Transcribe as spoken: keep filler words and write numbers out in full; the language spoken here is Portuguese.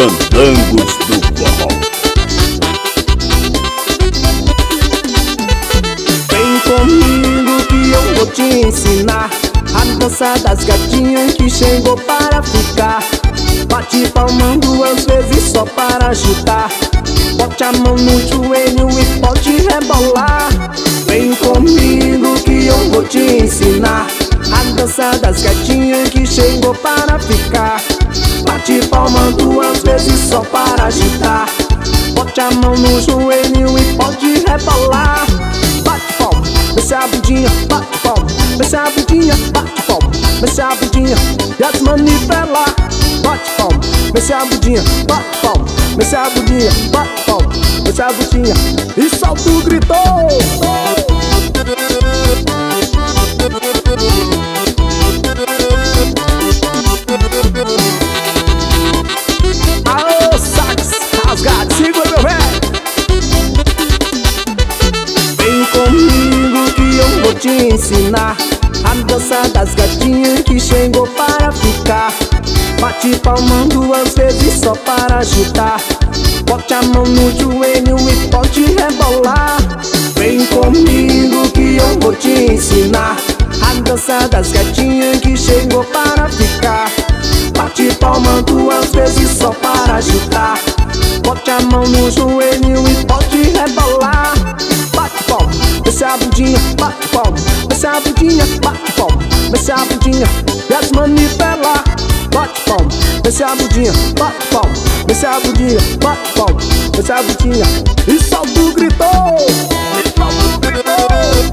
Candangos do Forró. Vem comigo que eu vou te ensinar a dança das gatinhas que chegou para ficar. Bate palma duas vezes só para agitar. Bote a mão no joelho e pode rebolar. Vem comigo que eu vou te ensinar a dança das gatinhas que chegou para ficar. Bate palma duas vezes só para agitar. Bote a mão no joelho e pode rebolar. Bate palma, mexe a bundinha, bate palma, mexe a bundinha, bate palma, mexe a bundinha e as manivelas. Bate palma, mexe a bundinha, bate palma, mexe a bundinha, bate palma, mexe a bundinha e solta o grito. Aô, sax, rasgado, segura meu velho. Vem comigo que eu vou te ensinar a dança das gatinhas que chegou para ficar. Bate palma duas vezes só para agitar. Bote a mão no joelho e pode rebolar. Vem comigo que eu vou te ensinar a dança das gatinhas que chegou para ficar. Bate palma duas vezes só para agitar. Bote a mão no joelho e pode rebolar. Bate palma, mexe a bundinha, bate palma, mexe a bundinha, bate palma, mexe a bundinha e as manivelas. Bate palma, mexe a bundinha, bate palma, mexe a bundinha, bate palma, mexe a bundinha e solta o grito. E solta o grito.